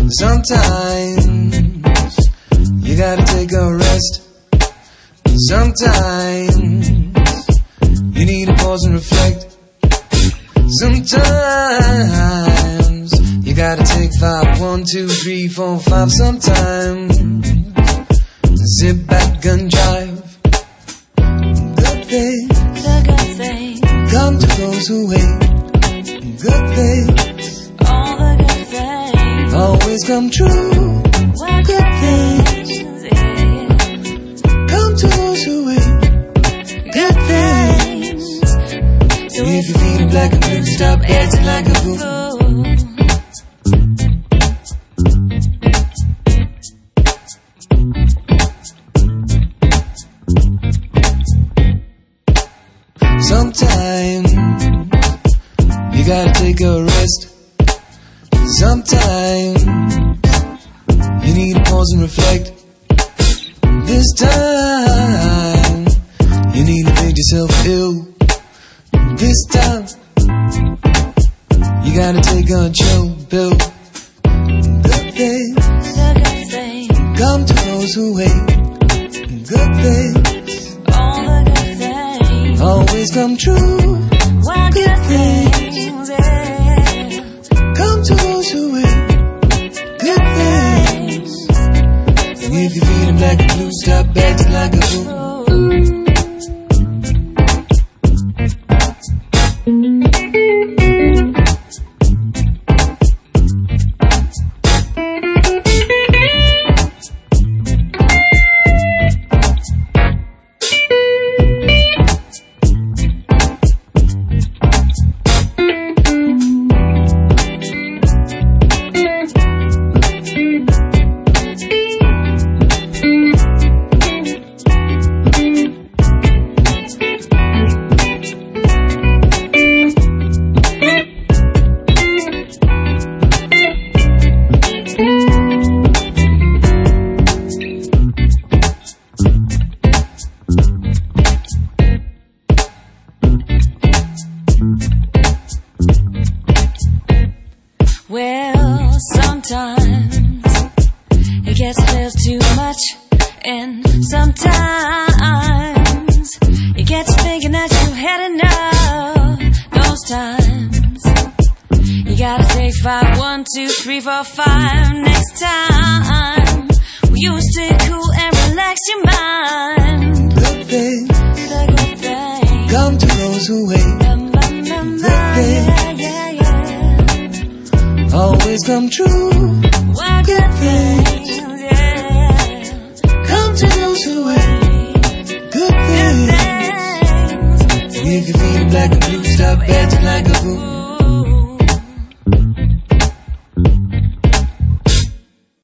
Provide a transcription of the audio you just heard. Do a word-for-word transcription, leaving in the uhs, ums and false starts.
Sometimes you gotta take a rest. Sometimes you need to pause and reflect. Sometimes you gotta take five, one, two, three, four, five. Sometimes sit back and jive. Good things, the good things, come to those who wait. Good things, all the good things, always come true. well, Good things, yeah. come to those who wait. Good things. So If you're feeling black and blue, stop acting like a fool. Sometimes you gotta take a rest. Sometimes you need to pause and reflect. This time you need to make yourself ill. This time you gotta take a chill pill. Good things, the good things, come to those who wait. Good things, all the good things, always come true. well, Good good things, things, yeah. come to those who wait. Good things. And if you're feeling black and blue, stop acting like a fool. Well, sometimes it gets a little too much, and sometimes you get to thinking that you've had enough. Those times you gotta take five, one, two, three, four, five. Next time you stay cool and relax your mind. Good things, The good things, come to those who wait. Bum, bum, bum, bum, yeah, yeah, yeah. Always come true. Well, good things, yeah. Come to those who wait. Good Good things. things. If you're feeling black and blue, stop acting like a fool.